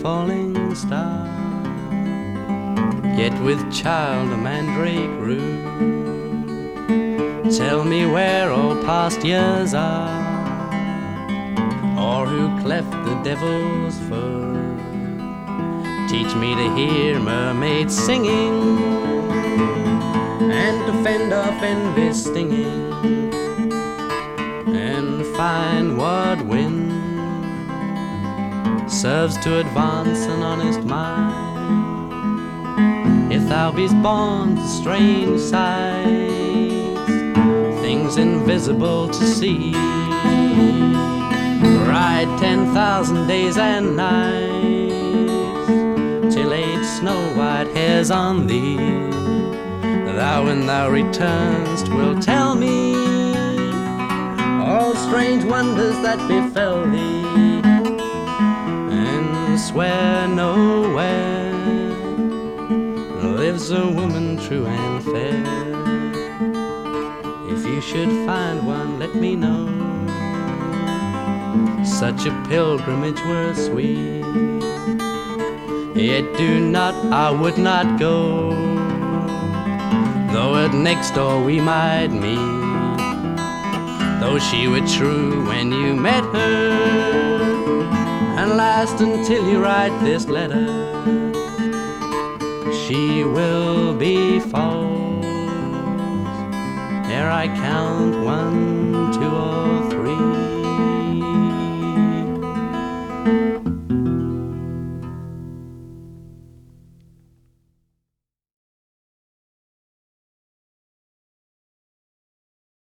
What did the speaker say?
falling star. Yet with child a mandrake grew. Tell me where all past years are, or who cleft the devil's fur. Teach me to hear mermaids singing, and to fend off envy's stinging, and find what wind serves to advance an honest mind. If thou be'st born to strange sights, things invisible to see, ride 10,000 days and nights, till age snow white hairs on thee. Thou, when thou return'st, will tell me all strange wonders that befell thee, and swear nowhere lives a woman true and fair. If you should find one, let me know. Such a pilgrimage were sweet, yet do not, I would not go, though at next door we might meet, though she were true when you met her, and last until you write this letter, she will be false ere I count 1, 2, or